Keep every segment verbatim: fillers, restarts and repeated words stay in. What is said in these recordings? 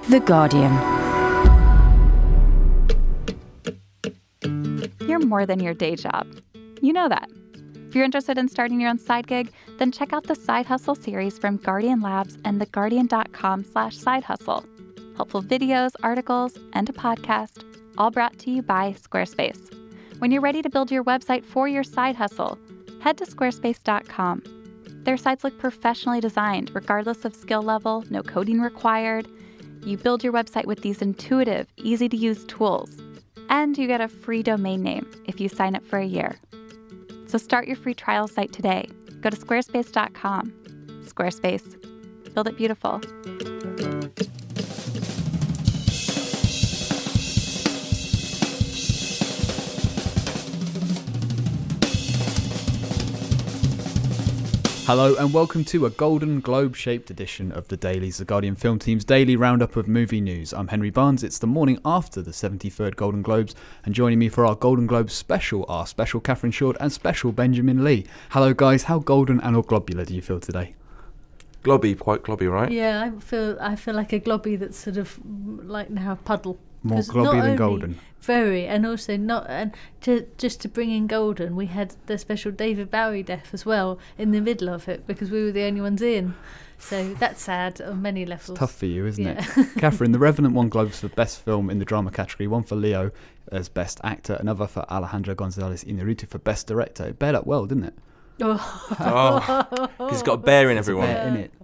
The Guardian. You're more than your day job. You know that. If you're interested in starting your own side gig, then check out the Side Hustle series from Guardian Labs and theguardian.com slash side hustle. Helpful videos, articles, and a podcast, all brought to you by Squarespace. When you're ready to build your website for your side hustle, head to squarespace dot com. Their sites look professionally designed, regardless of skill level, no coding required. You build your website with these intuitive, easy-to-use tools. And you get a free domain name if you sign up for a year. So start your free trial site today. Go to squarespace dot com. Squarespace. Build it beautiful. Hello and welcome to a Golden Globe-shaped edition of the Daily's The Guardian Film Team's daily roundup of movie news. I'm Henry Barnes. It's the morning after the seventy-third Golden Globes, and joining me for our Golden Globes special are special Catherine Short and special Benjamin Lee. Hello guys, how golden and or globular do you feel today? Globby, quite globby, right? Yeah, I feel I feel like a globby that's sort of like now a puddle. More globby than golden. Very, and also not, and to, just to bring in golden, we had the special David Bowie death as well in the middle of it because we were the only ones in. So that's sad on many levels. It's tough for you, isn't yeah. it? Catherine, The Revenant won Globes for Best Film in the Drama category, one for Leo as Best Actor, another for Alejandro González Iñárritu for Best Director. It bared up well, didn't it? Oh, because it's got a bear in everyone. Bear in it.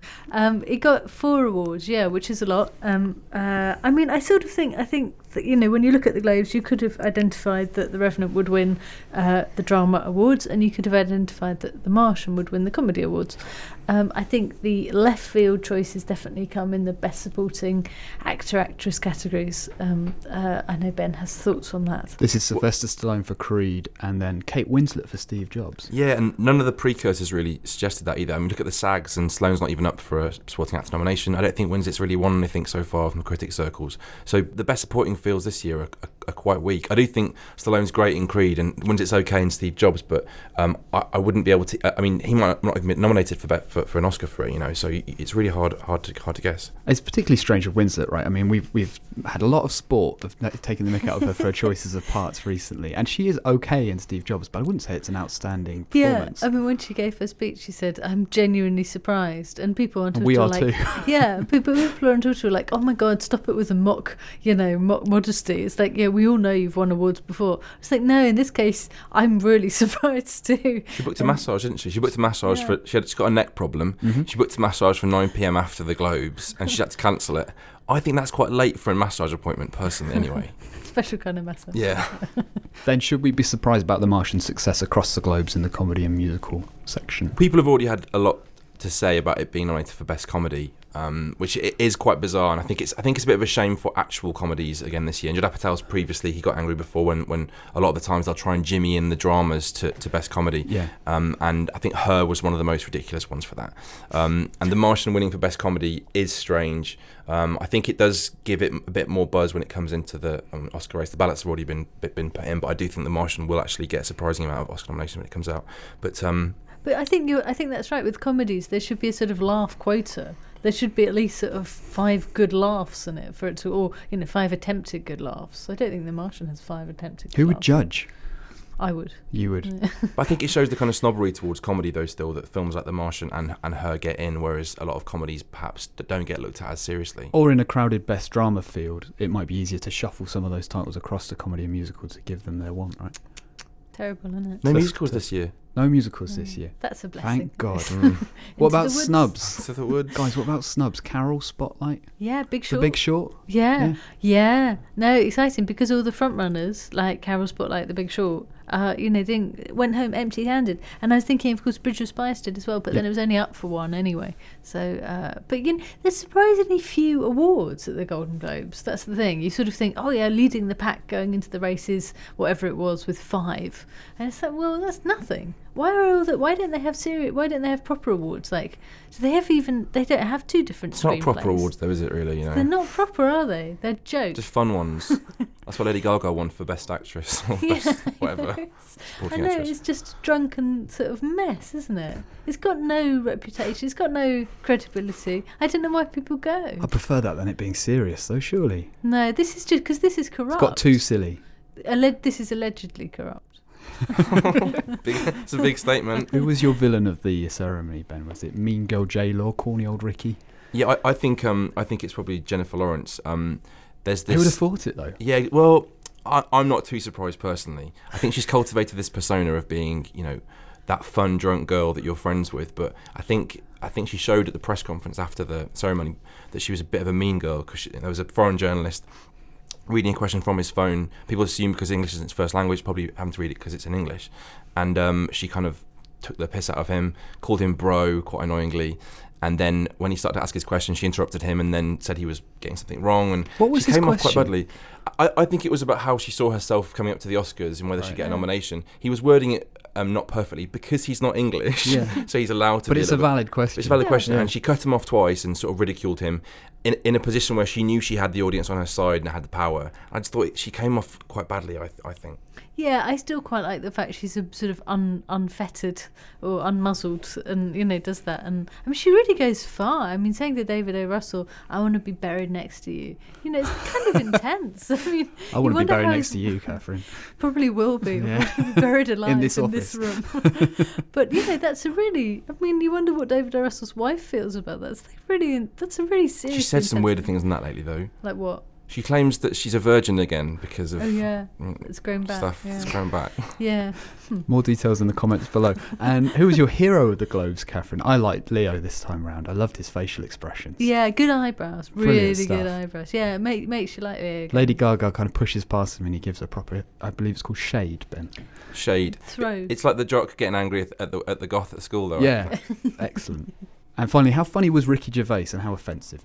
Um, it got four awards, yeah, which is a lot. Um, uh, I mean, I sort of think, I think that, you know, when you look at the Globes, you could have identified that The Revenant would win uh, the Drama Awards, and you could have identified that The Martian would win the Comedy Awards. Um, I think the left field choices definitely come in the Best Supporting Actor, Actress categories. Um, uh, I know Ben has thoughts on that. This is Sylvester Stallone for Creed, and then Kate Winslet for Steve Jobs. Yeah, and none of the precursors really suggested that either. I mean, look at the SAGs, and Stallone's not even up for a supporting actor nomination. I don't think Winslet's really won anything so far from the critic circles. So the Best Supporting fields this year are, are, are quite weak. I do think Stallone's great in Creed, and Winslet's okay in Steve Jobs, but um, I, I wouldn't be able to. I mean, he might not even be nominated for, for for an Oscar for it, you know. So it's really hard hard to hard to guess. It's particularly strange with Winslet, right? I mean, we've we've had a lot of sport of taking the mick out of her for her choices of parts recently, and she is okay in Steve Jobs, but I wouldn't say it's an outstanding performance. Yeah, I mean, when she gave her speech, she said, "I'm genuinely surprised," and people on Twitter we are were like, too. "Yeah, people people on Twitter were like, oh my god, stop it with the mock, you know, mock modesty." It's like, yeah, we all know you've won awards before. It's like, no, in this case, I'm really surprised too. She booked a massage, didn't she? She booked a massage yeah. for. She had she's got a neck problem. Mm-hmm. She booked a massage for nine p.m. after the Globes, and she had to cancel it. I think that's quite late for a massage appointment, personally. Anyway. Special kind of massage. Yeah. Then should we be surprised about The Martian's success across the Globes in the comedy and musical section? People have already had a lot to say about it being nominated for Best Comedy, um, which it is quite bizarre, and I think it's I think it's a bit of a shame for actual comedies again this year. And Judd Apatow's previously he got angry before when, when a lot of the times they'll try and jimmy in the dramas to, to Best Comedy. Yeah. Um, and I think Her was one of the most ridiculous ones for that. Um, and The Martian winning for Best Comedy is strange. Um, I think it does give it a bit more buzz when it comes into the um, Oscar race. The ballots have already been been put in, but I do think The Martian will actually get a surprising amount of Oscar nominations when it comes out. But um, But I think you I think that's right with comedies. There should be a sort of laugh quota. There should be at least sort of five good laughs in it for it to, or you know, five attempted good laughs. I don't think The Martian has five attempted. Who good would laughs. judge? I would. You would. But I think it shows the kind of snobbery towards comedy, though, still, that films like The Martian and, and Her get in, whereas a lot of comedies perhaps don't get looked at as seriously. Or in a crowded Best Drama field, it might be easier to shuffle some of those titles across to comedy and musical to give them their want, right? Terrible, isn't it? No So musicals this year. No musicals this Mm, year. That's a blessing. Thank God. Mm. What Into about the Woods. snubs? To the Woods. Guys, what about snubs? Carol, Spotlight, Yeah, Big Short. The Big Short? Yeah, Yeah. yeah. No, exciting because all the front runners like Carol, Spotlight, The Big Short, uh, you know, didn't went home empty-handed. And I was thinking, of course, Bridge of Spies did as well, but Yeah. then it was only up for one anyway. So, uh, but you know, there's surprisingly few awards at the Golden Globes. That's the thing. You sort of think, oh yeah, leading the pack going into the races, whatever it was, with five, and it's like, well, that's nothing. Why are all that? Why don't they have serious? Why don't they have proper awards? Like, do they have even? They don't have two different. It's not proper screenplays. awards, though, is it? Really, you know. They're not proper, are they? They're jokes. Just fun ones. That's what Lady Gaga won for Best Actress or Yeah. Best whatever. I Supporting know, actress. it's just a drunken sort of mess, isn't it? It's got no reputation, it's got no credibility. I don't know why people go. I prefer that than it being serious, though, surely. No, this is just because this is corrupt. It's got too silly. Alle- this is allegedly corrupt. Big, it's a big statement. Who was your villain of the ceremony, Ben? Was it Mean Girl J-Law, corny old Ricky? Yeah, I, I think um, I think it's probably Jennifer Lawrence. Um, there's this. Who would have thought it, though? Yeah, well, I, I'm not too surprised personally. I think she's cultivated this persona of being, you know, that fun drunk girl that you're friends with. But I think I think she showed at the press conference after the ceremony that she was a bit of a mean girl because there was a foreign journalist reading a question from his phone. People assume because English isn't his first language, probably having to read it because it's in English. And um, she kind of took the piss out of him, called him bro quite annoyingly. And then when he started to ask his question, she interrupted him and then said he was getting something wrong. And What was she his came off quite question? badly. I, I think it was about how she saw herself coming up to the Oscars and whether Right. she'd get a Yeah. nomination. He was wording it um, not perfectly because he's not English. Yeah. So he's allowed to But be it's a little bit- valid question. It's a valid Yeah. question. Yeah. And she cut him off twice and sort of ridiculed him in in a position where she knew she had the audience on her side and had the power. I just thought she came off quite badly, I, th- I think. Yeah, I still quite like the fact she's a sort of un, unfettered or unmuzzled and, you know, does that. And I mean, she really goes far. I mean, saying to David O. Russell, I want to be buried next to you. You know, it's kind of intense. I mean, I you want to be wonder buried how next he's- to you, Catherine. Probably will be. Yeah. We'll be buried alive in this this, office. room. But, you know, that's a really, I mean, you wonder what David O. Russell's wife feels about that. It's like really, that's a really serious She said some weirder intense- things than that lately, though. Like what? She claims that she's a virgin again because of Oh, yeah. mm, It's grown back. stuff Yeah. that's grown back. yeah. More details in the comments below. And who was your hero of the Globes, Catherine? I liked Leo this time round. I loved his facial expressions. Yeah, good eyebrows. Brilliant Really stuff. good eyebrows. Yeah, make, makes you like the Lady Gaga kind of pushes past him and he gives a proper, I believe it's called shade, Ben. Shade. throat. It's like the jock getting angry at at the at the goth at school, though. I Yeah, think. excellent. And finally, how funny was Ricky Gervais and how offensive?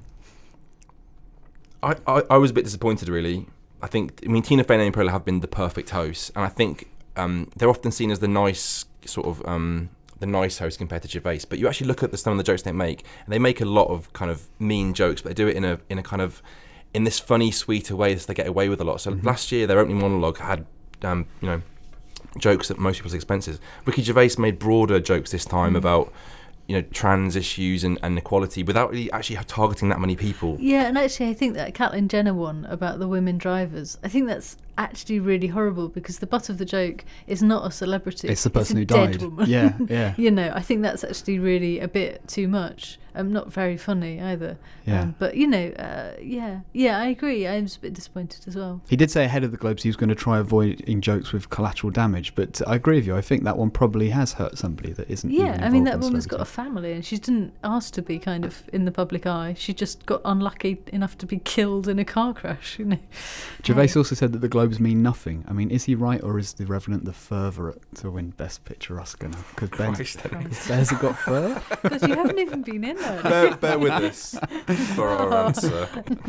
I, I, I was a bit disappointed, really. I think, I mean, Tina Fey and Amy Poehler have been the perfect hosts, and I think um, they're often seen as the nice sort of um, the nice host compared to Gervais. But you actually look at the, some of the jokes they make, and they make a lot of kind of mean jokes, but they do it in a in a kind of in this funny, sweeter way that they get away with a lot. So Mm-hmm. last year, their opening monologue had um, you know jokes at most people's expenses. Ricky Gervais made broader jokes this time Mm. about you know trans issues and, and equality without really actually targeting that many people. Yeah, and actually, I think that Caitlyn Jenner one about the women drivers, I think that's actually really horrible because the butt of the joke is not a celebrity. It's the person a who dead died. Woman. Yeah, yeah. You know, I think that's actually really a bit too much. Um, not very funny either. Yeah. Um, but, you know, uh, yeah. Yeah, I agree. I was a bit disappointed as well. He did say ahead of the Globes he was going to try avoiding jokes with collateral damage, but I agree with you. I think that one probably has hurt somebody that isn't. Yeah, even I mean, involved that in woman's got a celebrity. family and she didn't ask to be kind of in the public eye. She just got unlucky enough to be killed in a car crash, you know. Gervais Um, also said that the Globes mean nothing. I mean, is he right, or is The Revenant the further to win Best Picture Oscar now? Because Ben Christ. has it got fur? Because you haven't even been in there. bear, bear with us for our answer.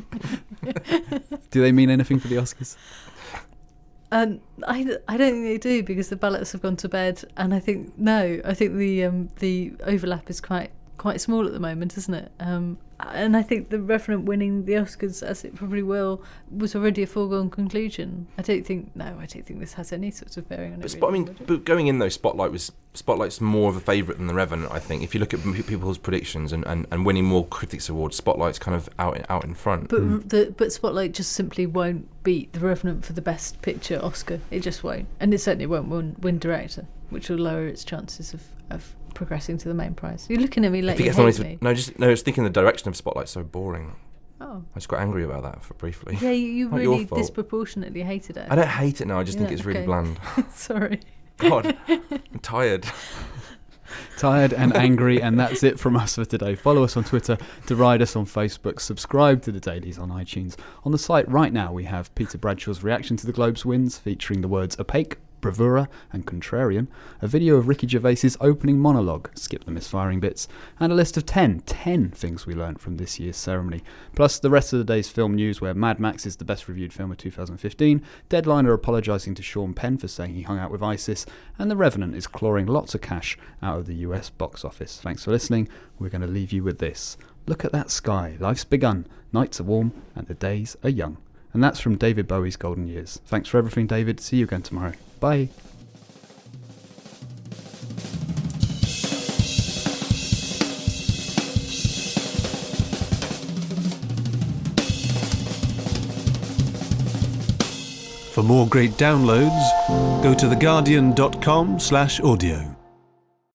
Do they mean anything for the Oscars? Um, I, I don't think they do because the ballots have gone to bed, and I think no, I think the um, the overlap is quite quite small at the moment, isn't it? Um, and I think the Revenant winning the Oscars, as it probably will, was already a foregone conclusion. I don't think no, I don't think this has any sort of bearing on But it. Spot, I really, mean, would it? but going in though, Spotlight was Spotlight's more of a favourite than the Revenant. I think if you look at m- people's predictions and, and, and winning more critics awards, Spotlight's kind of out in, out in front. But Mm. the but Spotlight just simply won't beat the Revenant for the Best Picture Oscar. It just won't, and it certainly won't win, win Director, which will lower its chances of, of progressing to the main prize. You're looking at me like if it you gets hate nominated, me. no, just no. I was thinking the direction of Spotlight's so boring. Oh, I just got angry about that for briefly. yeah, you, you Not your really fault. disproportionately hated it. I don't hate it now. I just think Yeah, it's really okay. bland. Sorry. God, I'm tired. Tired and angry, and that's it from us for today. Follow us on Twitter, deride us on Facebook, subscribe to the Dailies on iTunes. On the site right now we have Peter Bradshaw's reaction to the Globes wins, featuring the words opaque, bravura and contrarian, a video of Ricky Gervais's opening monologue, skip the misfiring bits, and a list of ten, ten things we learnt from this year's ceremony, plus the rest of the day's film news where Mad Max is the best reviewed film of two thousand fifteen, Deadline are apologising to Sean Penn for saying he hung out with ISIS, and The Revenant is clawing lots of cash out of the U S box office. Thanks for listening. We're going to leave you with this. Look at that sky. Life's begun. Nights are warm and the days are young. And that's from David Bowie's Golden Years. Thanks for everything, David. See you again tomorrow. Bye. For more great downloads, go to theguardian dot com slash audio.